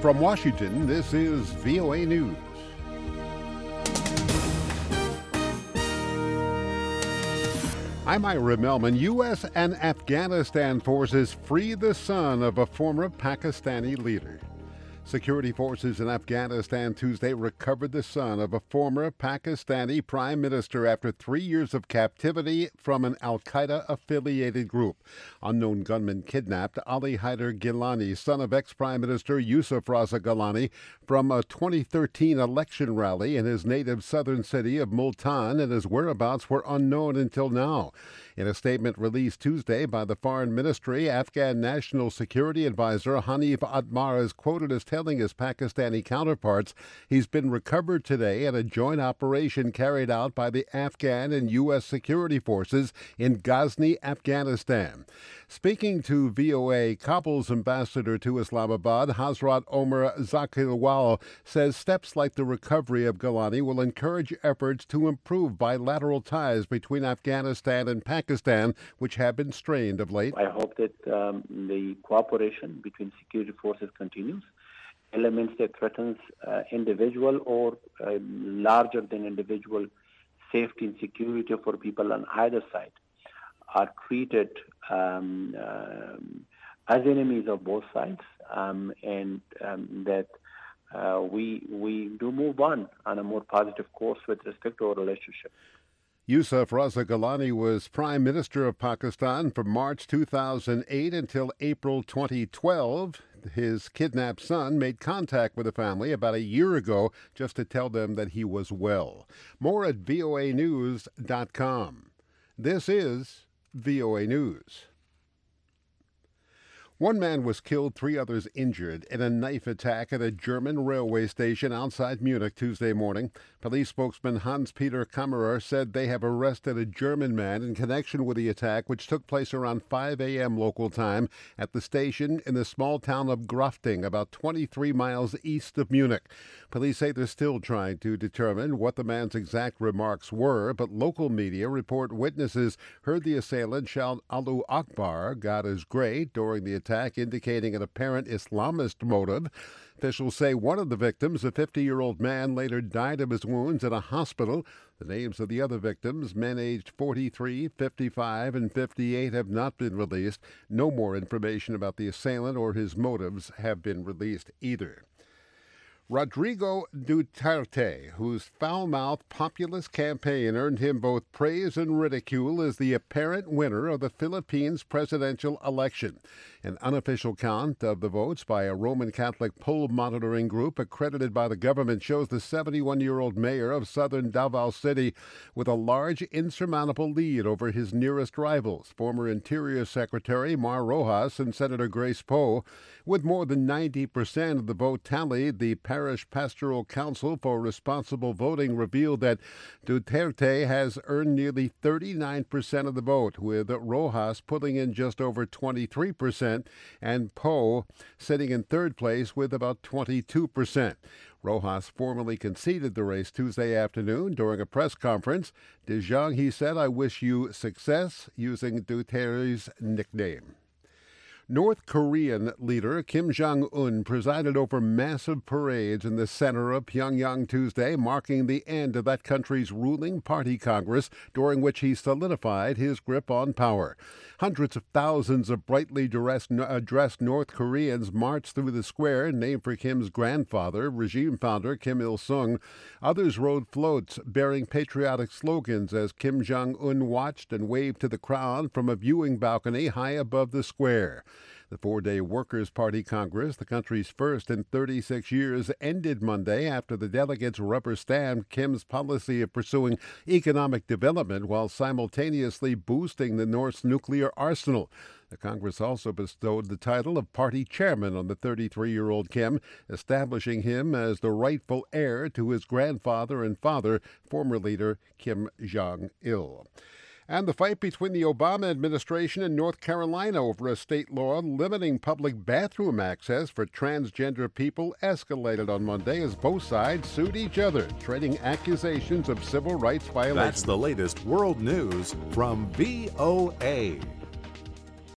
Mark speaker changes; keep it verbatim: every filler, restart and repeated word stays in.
Speaker 1: From Washington, this is V O A News. I'm Ira Melman. U S and Afghanistan forces free the son of a former Pakistani leader. Security forces in Afghanistan Tuesday recovered the son of a former Pakistani prime minister after three years of captivity from an al-Qaeda-affiliated group. Unknown gunmen kidnapped Ali Haider Gilani, son of ex-Prime Minister Yusuf Raza Gilani, from a twenty thirteen election rally in his native southern city of Multan, and his whereabouts were unknown until now. In a statement released Tuesday by the Foreign Ministry, Afghan National Security Advisor Hanif Atmar is quoted as telling his Pakistani counterparts he's been recovered today at a joint operation carried out by the Afghan and U S security forces in Ghazni, Afghanistan. Speaking to V O A, Kabul's ambassador to Islamabad, Hazrat Omar Zakirwal, says steps like the recovery of Gilani will encourage efforts to improve bilateral ties between Afghanistan and Pakistan, which have been strained of late.
Speaker 2: I hope that um, the cooperation between security forces continues. Elements that threatens uh, individual or uh, larger than individual safety and security for people on either side are treated um, uh, as enemies of both sides, um, and um, that uh, we we do move on on a more positive course with respect to our relationship.
Speaker 1: Yusuf Raza Gilani was Prime Minister of Pakistan from March two thousand eight until April twenty twelve. His kidnapped son made contact with the family about a year ago just to tell them that he was well. More at V O A news dot com. This is V O A News. One man was killed, three others injured in a knife attack at a German railway station outside Munich Tuesday morning. Police spokesman Hans-Peter Kammerer said they have arrested a German man in connection with the attack, which took place around five a.m. local time at the station in the small town of Grafting, about twenty-three miles east of Munich. Police say they're still trying to determine what the man's exact remarks were, but local media report witnesses heard the assailant shout Allahu Akbar, God is great, during the attack, indicating an apparent Islamist motive. Officials say one of the victims, a fifty-year-old man, later died of his wounds in a hospital. The names of the other victims, men aged forty-three, fifty-five, and fifty-eight, have not been released. No more information about the assailant or his motives have been released either. Rodrigo Duterte, whose foul-mouthed populist campaign earned him both praise and ridicule, is the apparent winner of the Philippines presidential election. An unofficial count of the votes by a Roman Catholic poll monitoring group accredited by the government shows the seventy-one-year-old mayor of southern Davao City with a large insurmountable lead over his nearest rivals, former Interior Secretary Mar Rojas and Senator Grace Poe. With more than ninety percent of the vote tallied, the Parish Pastoral Council for Responsible Voting revealed that Duterte has earned nearly thirty-nine percent of the vote, with Rojas pulling in just over twenty-three percent and Poe sitting in third place with about twenty-two percent. Rojas formally conceded the race Tuesday afternoon during a press conference. De Jong, he said, I wish you success, using Duterte's nickname. North Korean leader Kim Jong-un presided over massive parades in the center of Pyongyang Tuesday, marking the end of that country's ruling party Congress, during which he solidified his grip on power. Hundreds of thousands of brightly dressed, uh, dressed North Koreans marched through the square, named for Kim's grandfather, regime founder Kim Il-sung. Others rode floats bearing patriotic slogans as Kim Jong-un watched and waved to the crowd from a viewing balcony high above the square. The four-day Workers' Party Congress, the country's first in thirty-six years, ended Monday after the delegates rubber-stamped Kim's policy of pursuing economic development while simultaneously boosting the North's nuclear arsenal. The Congress also bestowed the title of party chairman on the thirty-three-year-old Kim, establishing him as the rightful heir to his grandfather and father, former leader Kim Jong-il. And the fight between the Obama administration and North Carolina over a state law limiting public bathroom access for transgender people escalated on Monday as both sides sued each other, trading accusations of civil rights violations.
Speaker 3: That's the latest world news from V O A.